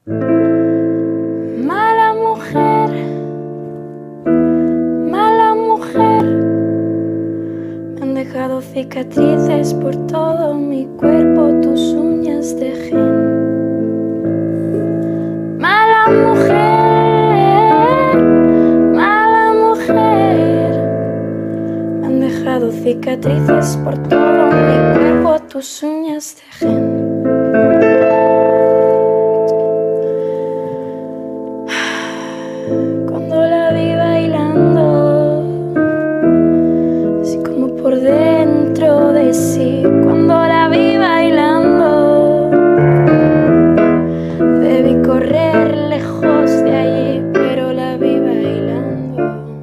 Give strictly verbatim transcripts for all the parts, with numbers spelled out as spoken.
Mala mujer, mala mujer, me han dejado cicatrices por todo mi cuerpo, tus uñas de gen. Mala mujer, mala mujer, me han dejado cicatrices por todo mi cuerpo, tus uñas de gen. Cuando la vi bailando, así como por dentro de sí, cuando la vi bailando, debí correr lejos de allí, pero la vi bailando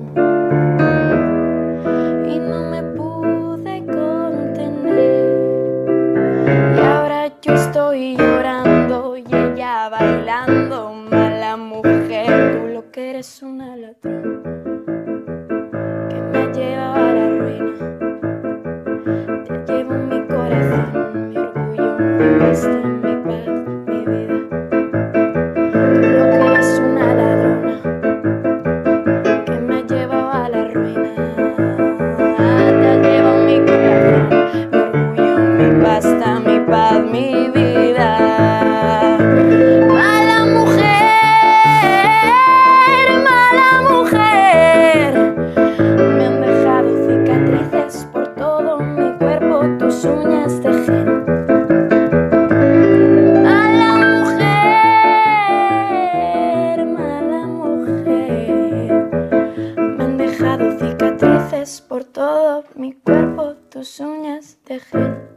y no me pude contener. Y ahora yo estoy llorando y ella bailando. Mala mujer, tú lo que eres una ladrona que me lleva a la ruina. Te llevo en mi corazón, mi orgullo, mi pasta, mi paz, mi vida. Tú lo que eres una ladrona que me lleva a la ruina. Te llevo en mi corazón, mi orgullo, mi pasta, mi paz, mi vida. Mala mujer, mala mujer, me han dejado cicatrices por todo mi cuerpo, tus uñas de gen. Mala mujer, mala mujer, me han dejado cicatrices por todo mi cuerpo, tus uñas de gen.